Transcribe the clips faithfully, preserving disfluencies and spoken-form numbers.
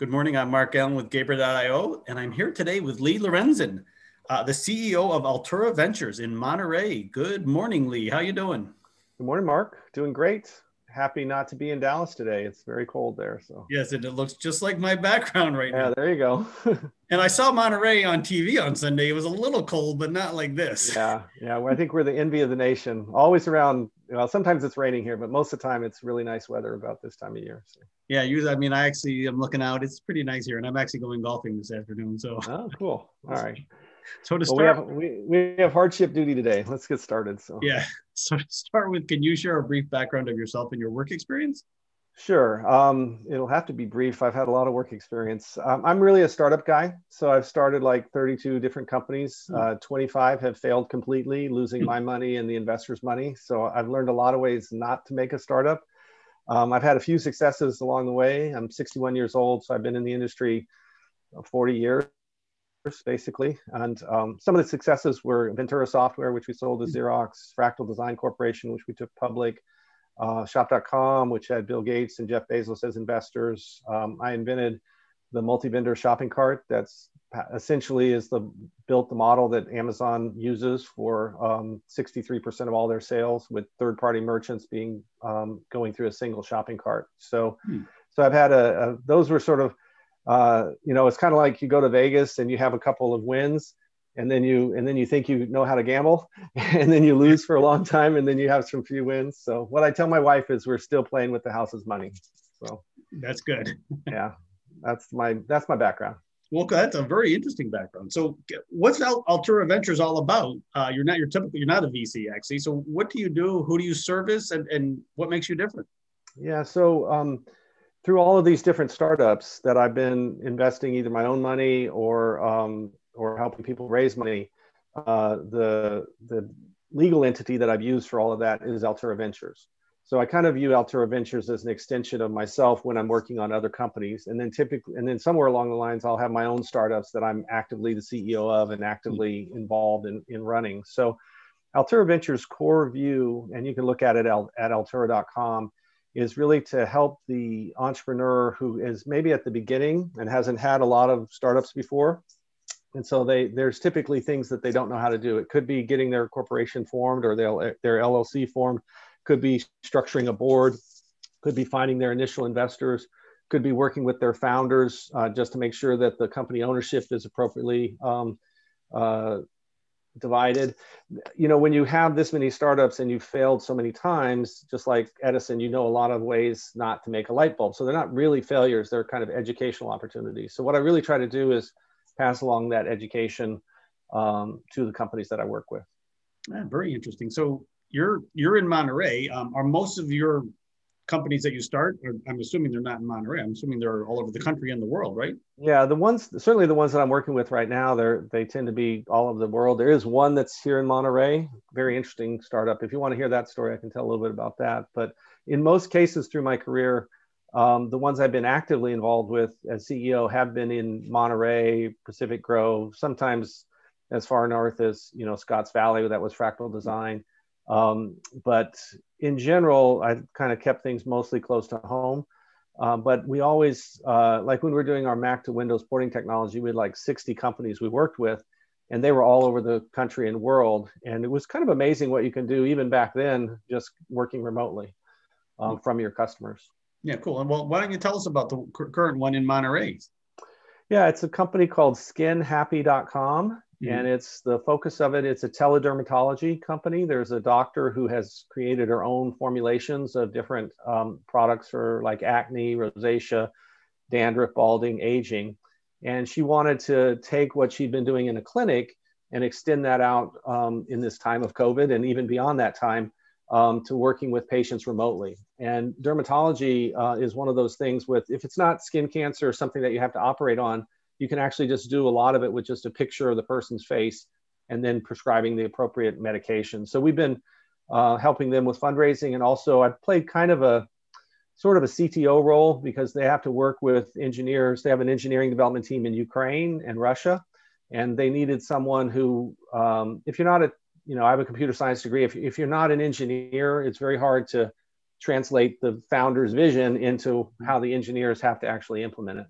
Good morning. I'm Mark Allen with Gabriel dot i o, and I'm here today with Lee Lorenzen, uh, the C E O of Altura Ventures in Monterey. Good morning, Lee. How you doing? Good morning, Mark. Doing great. Happy not to be in Dallas today. It's very cold there. So Yes, and it looks just like my background right yeah, now. there you go. And I saw Monterey on T V on Sunday. It was a little cold, but not like this. Yeah, yeah. Well, I think we're the envy of the nation. Always around. Well, sometimes it's raining here, but most of the time it's really nice weather about this time of year. So. Yeah, usually, I mean, I actually am looking out. It's pretty nice here, and I'm actually going golfing this afternoon. So, Oh, cool. All right. so to Well, we start, have we, we have hardship duty today. Let's get started. So. yeah. So to start with, can you share a brief background of yourself and your work experience? Sure. Um, it'll have to be brief. I've had a lot of work experience. Um, I'm really a startup guy. So I've started like thirty-two different companies. Uh, twenty-five have failed completely, losing my money and the investors' money. So I've learned a lot of ways not to make a startup. Um, I've had a few successes along the way. I'm sixty-one years old, so I've been in the industry forty years, basically. And um, some of the successes were Ventura Software, which we sold to Xerox, Fractal Design Corporation, which we took public, uh, shop dot com, which had Bill Gates and Jeff Bezos as investors. Um, I invented the multi-vendor shopping cart that's essentially is the built the model that Amazon uses for um, sixty-three percent of all their sales, with third-party merchants being um, going through a single shopping cart. So, hmm. so I've had a, a those were sort of uh, you know, it's kind of like you go to Vegas and you have a couple of wins, and then you and then you think you know how to gamble, and then you lose for a long time, and then you have some few wins. So what I tell my wife is we're still playing with the house's money. So that's good. Yeah, that's my that's my background. Well, that's a very interesting background. So, what's Altura Ventures all about? Uh, you're not your typical. You're not a V C, actually. So, what do you do? Who do you service, and and what makes you different? Yeah. So, um, through all of these different startups that I've been investing either my own money or um, or helping people raise money, uh, the the legal entity that I've used for all of that is Altura Ventures. So I kind of view Altura Ventures as an extension of myself when I'm working on other companies. And then typically, and then somewhere along the lines, I'll have my own startups that I'm actively the C E O of and actively involved in, in running. So Altura Ventures' core view, and you can look at it at, at altura dot com, is really to help the entrepreneur who is maybe at the beginning and hasn't had a lot of startups before. And so they, there's typically things that they don't know how to do. It could be getting their corporation formed or their, their L L C formed, could be structuring a board, could be finding their initial investors, could be working with their founders uh, just to make sure that the company ownership is appropriately um, uh, divided. You know, when you have this many startups and you've failed so many times, just like Edison, you know a lot of ways not to make a light bulb. So they're not really failures, they're kind of educational opportunities. So what I really try to do is pass along that education um, to the companies that I work with. Yeah, very interesting. So you're you're in Monterey. Um, are most of your companies that you start, or I'm assuming they're not in Monterey. I'm assuming they're all over the country and the world, right? Yeah, the ones, certainly the ones that I'm working with right now, they're they tend to be all over the world. There is one that's here in Monterey, very interesting startup. If you want to hear that story, I can tell a little bit about that. But in most cases through my career, um, the ones I've been actively involved with as C E O have been in Monterey, Pacific Grove, sometimes as far north as, you know, Scotts Valley. That was Fractal Design. Um, but in general, I kind of kept things mostly close to home. Uh, but we always, uh, like when we were doing our Mac to Windows porting technology, we had like sixty companies we worked with, and they were all over the country and world. And it was kind of amazing what you can do even back then, just working remotely um, from your customers. Yeah, cool. And well, why don't you tell us about the current one in Monterey? Yeah, it's a company called skin happy dot com. Mm-hmm. And it's the focus of it. It's a teledermatology company. There's a doctor who has created her own formulations of different um, products for like acne, rosacea, dandruff, balding, aging. And she wanted to take what she'd been doing in a clinic and extend that out um, in this time of COVID and even beyond that time um, to working with patients remotely. And dermatology uh, is one of those things with, if it's not skin cancer or something that you have to operate on, you can actually just do a lot of it with just a picture of the person's face and then prescribing the appropriate medication. So we've been uh, helping them with fundraising. And also I've played kind of a sort of a C T O role because they have to work with engineers. They have an engineering development team in Ukraine and Russia, and they needed someone who, um, if you're not a, you know, I have a computer science degree. If, if you're not an engineer, it's very hard to translate the founder's vision into how the engineers have to actually implement it.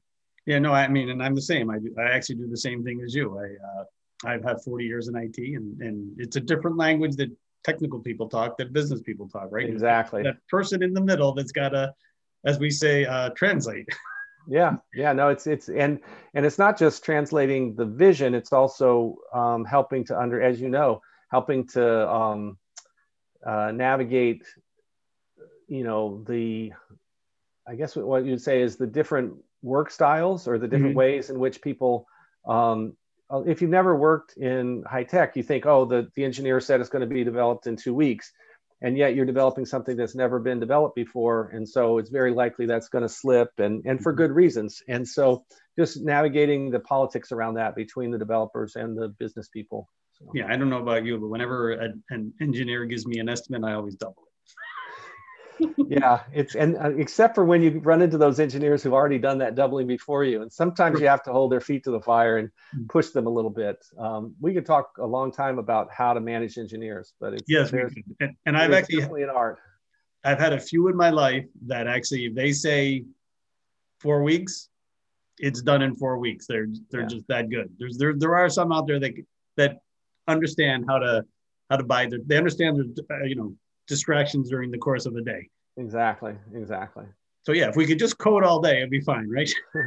Yeah, no, I mean, and I'm the same. I do, I actually do the same thing as you. I uh, I've had forty years in I T, and and it's a different language that technical people talk, that business people talk, right? And that, Exactly. that person in the middle that's got to, as we say, uh, translate. Yeah, yeah, no, it's it's and and it's not just translating the vision. It's also um, helping to under, as you know, helping to um, uh, navigate, you know, the, I guess what you'd say is the different work styles or the different Mhm. ways in which people, um, uh, if you've never worked in high tech, you think, oh, the, the engineer said it's going to be developed in two weeks. And yet you're developing something that's never been developed before. And so it's very likely that's going to slip, and, and for good reasons. And so just navigating the politics around that between the developers and the business people. So. Yeah, I don't know about you, but whenever a, an engineer gives me an estimate, I always double it. Yeah, it's and uh, except for when you run into those engineers who've already done that doubling before you, and sometimes you have to hold their feet to the fire and push them a little bit. Um, we could talk a long time about how to manage engineers, but it's Yes, we there's could. And, and it I've is actually definitely an art. I've had a few in my life that actually, if they say four weeks, it's done in four weeks. They're they're Yeah, just that good. There's there there are some out there that that understand how to how to buy their. They understand their uh, you know distractions during the course of the day. exactly, exactly. So yeah, if we could just code all day, it'd be fine, right?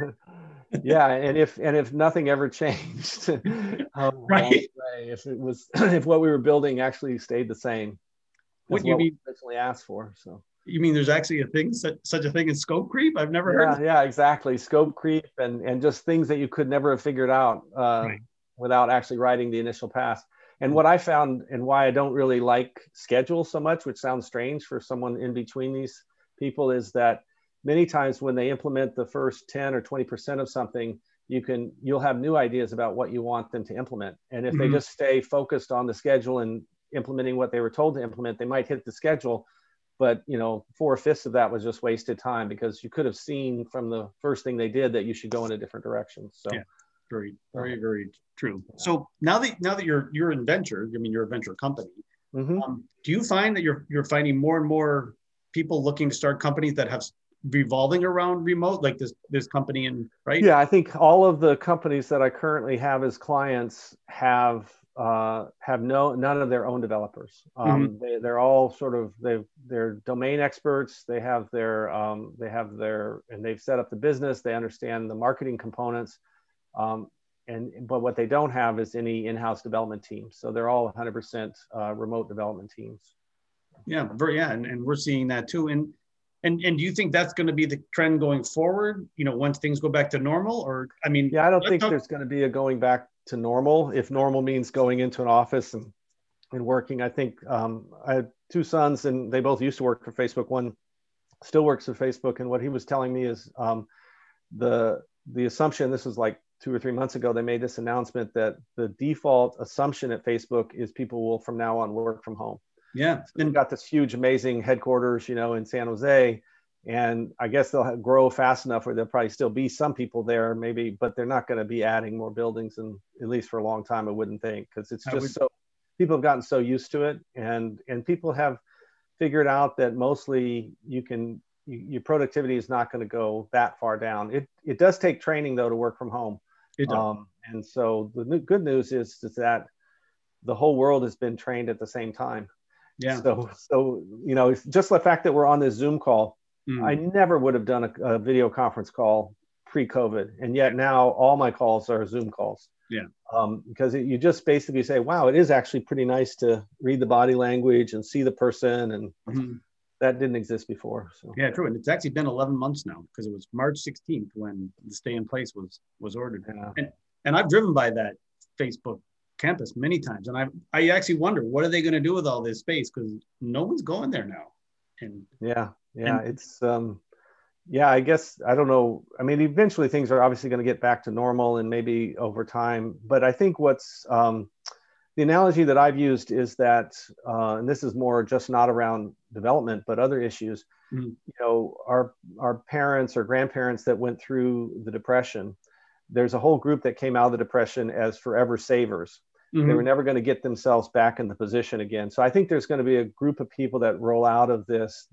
Yeah, and if and if nothing ever changed um, along Right. the way, if it was if what we were building actually stayed the same as What you what we mean? originally asked for, so. You mean there's actually a thing such, such a thing as scope creep? I've never heard Yeah, of. yeah, exactly. Scope creep and and just things that you could never have figured out uh, Right. without actually writing the initial pass. And what I found, and why I don't really like schedule so much, which sounds strange for someone in between these people, is that many times when they implement the first ten or twenty percent of something, you can you'll have new ideas about what you want them to implement. And if they Mhm. just stay focused on the schedule and implementing what they were told to implement, they might hit the schedule, but you know four-fifths of that was just wasted time because you could have seen from the first thing they did that you should go in a different direction. So Yeah. Very, uh, very, very true. So now that now that you're you're in venture, I mean you're a venture company. mm-hmm. Um, do you find that you're you're finding more and more people looking to start companies that have revolving around remote, like this this company and right? Yeah, I think all of the companies that I currently have as clients have uh, have no none of their own developers. Mm-hmm. Um, they, they're all sort of they they're domain experts. They have their um, they have their and they've set up the business. They understand the marketing components. Um, and but what they don't have is any in-house development teams. So they're all one hundred percent uh, remote development teams. Yeah, very yeah, and, and we're seeing that too. And and and do you think that's going to be the trend going forward? You know, once things go back to normal, or I mean, Yeah, I don't let's think talk. there's going to be a going back to normal. If normal means going into an office and, and working, I think um, I had two sons and they both used to work for Facebook. One still works for Facebook. And what he was telling me is um, the, the assumption, this was like two or three months ago, they made this announcement that the default assumption at Facebook is people will from now on work from home. Yeah, So they've and got this huge, amazing headquarters, you know, in San Jose. And I guess they'll grow fast enough where there'll probably still be some people there, maybe, but they're not going to be adding more buildings, and at least for a long time, I wouldn't think, because it's I just would. so people have gotten so used to it, and and people have figured out that mostly you can you, your productivity is not going to go that far down. It it does take training though to work from home, It does. um, and so the new, good news is is that the whole world has been trained at the same time. Yeah. So so you know just the fact that we're on this Zoom call. I Mm. never would have done a, a video conference call pre-COVID, and yet now all my calls are Zoom calls. Yeah. Um, because it, you just basically say, "Wow, it is actually pretty nice to read the body language and see the person," and Mm-hmm. that didn't exist before. So Yeah, true. And it's actually been eleven months now because it was March sixteenth when the stay in place was was ordered. yeah, And and I've driven by that Facebook campus many times, and I I actually wonder what are they going to do with all this space because no one's going there now. And yeah, yeah. and It's um, yeah. I guess I don't know. I mean, eventually things are obviously going to get back to normal, and maybe over time. But I think what's um, the analogy that I've used is that, uh, and this is more just not around development, but other issues. mm, You know, our our parents or grandparents that went through the Depression, there's a whole group that came out of the Depression as forever savers. They were mm-hmm. never going to get themselves back in the position again. So I think there's going to be a group of people that roll out of this that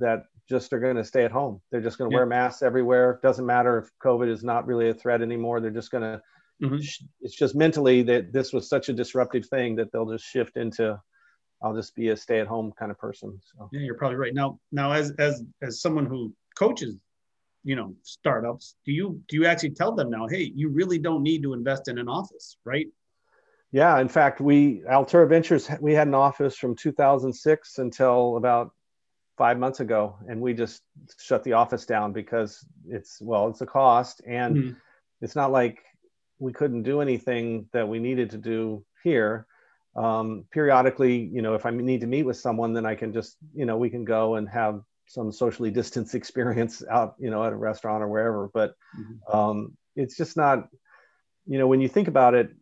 just are going to stay at home. They're just going to Yeah. wear masks everywhere. Doesn't matter if COVID is not really a threat anymore. They're just going to, Mm-hmm. it's just mentally that this was such a disruptive thing that they'll just shift into, I'll just be a stay-at-home kind of person. So. Yeah, you're probably right. Now, now as as as someone who coaches, you know, startups, do you do you actually tell them now, hey, you really don't need to invest in an office, right? Yeah, in fact, we Altura Ventures, we had an office from two thousand six until about five months ago, and we just shut the office down because it's, well, it's a cost, and mm-hmm. it's not like we couldn't do anything that we needed to do here. Um, periodically, you know, if I need to meet with someone, then I can just, you know, we can go and have some socially distanced experience out, you know, at a restaurant or wherever. But mm-hmm. um, it's just not, you know, when you think about it,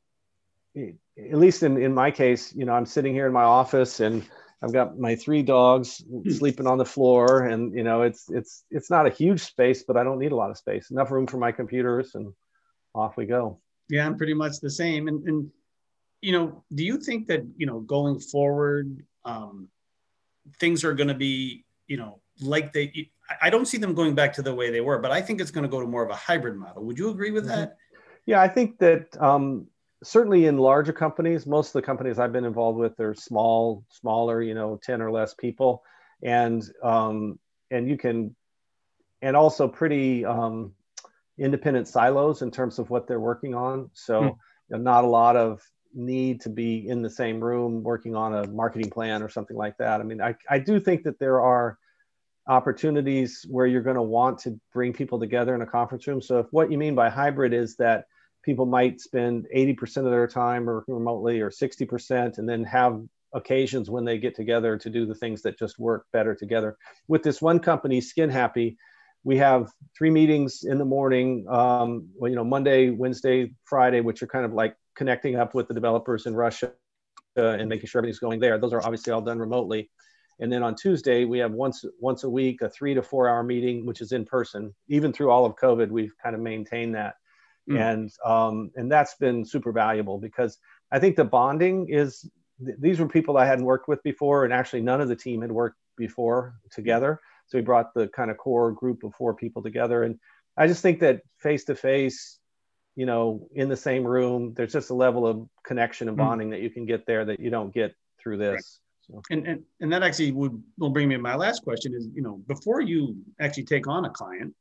at least in, in my case, you know, I'm sitting here in my office and I've got my three dogs sleeping on the floor, and, you know, it's, it's, it's not a huge space, but I don't need a lot of space, enough room for my computers, and off we go. Yeah, I'm pretty much the same. And, and, you know, do you think that, you know, going forward, um, things are going to be, you know, like they, I don't see them going back to the way they were, but I think it's going to go to more of a hybrid model. Would you agree with that? Yeah, I think that, um, certainly in larger companies, most of the companies I've been involved with are small, smaller, you know, ten or less people. And, um, and you can, and also pretty um, independent silos in terms of what they're working on. So mm. you know, not a lot of need to be in the same room working on a marketing plan or something like that. I mean, I, I do think that there are opportunities where you're going to want to bring people together in a conference room. So if what you mean by hybrid is that people might spend eighty percent of their time working remotely, or sixty percent, and then have occasions when they get together to do the things that just work better together. With this one company, Skin Happy, we have three meetings in the morning, um, well, you know, Monday, Wednesday, Friday, which are kind of like connecting up with the developers in Russia uh, and making sure everything's going there. Those are obviously all done remotely. And then on Tuesday, we have once once a week, a three to four hour meeting, which is in person. Even through all of COVID, we've kind of maintained that. Mm. And um, and that's been super valuable, because I think the bonding is, th- these were people I hadn't worked with before, and actually none of the team had worked before together. So we brought the kind of core group of four people together. And I just think that face to face, you know, in the same room, there's just a level of connection and bonding mm. that you can get there that you don't get through this. Right. So. And, and and that actually would will bring me to my last question is, you know, before you actually take on a client,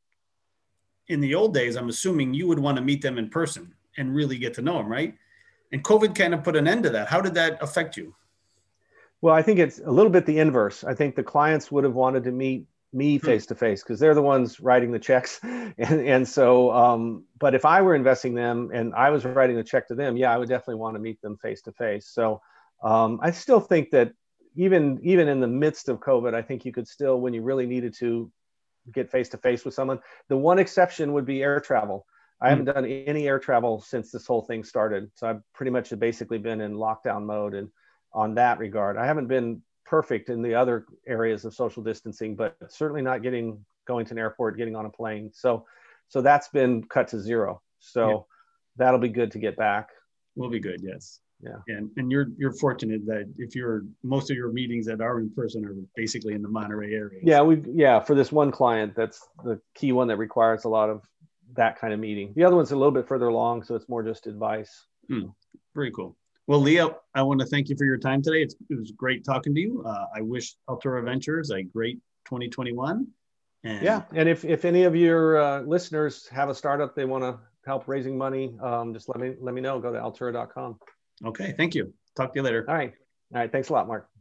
in the old days, I'm assuming you would want to meet them in person and really get to know them, right? And COVID kind of put an end to that. How did that affect you? Well, I think it's a little bit the inverse. I think the clients would have wanted to meet me face to face, because they're the ones writing the checks. And, and so, um, but if I were investing them and I was writing the check to them, yeah, I would definitely want to meet them face to face. So um, I still think that even, even in the midst of COVID, I think you could still, when you really needed to, get face to face with someone. The one exception would be air travel. I mm. haven't done any air travel since this whole thing started. So I've pretty much basically been in lockdown mode, and on that regard, I haven't been perfect in the other areas of social distancing, but certainly not getting, going to an airport, getting on a plane. So, so that's been cut to zero. So yeah. That'll be good to get back. Will be good. Yes. Yeah. And and you're you're fortunate that if you're most of your meetings that are in person are basically in the Monterey area. Yeah, we yeah, for this one client, that's the key one that requires a lot of that kind of meeting. The other one's a little bit further along, so it's more just advice. Hmm. Very cool. Well, Leo, I want to thank you for your time today. It's, it was great talking to you. Uh, I wish Altura Ventures a great twenty twenty-one. And yeah, and if if any of your uh, listeners have a startup they want to help raising money, um, just let me let me know. Go to altura dot com. Okay, thank you. Talk to you later. All right. All right. Thanks a lot, Mark.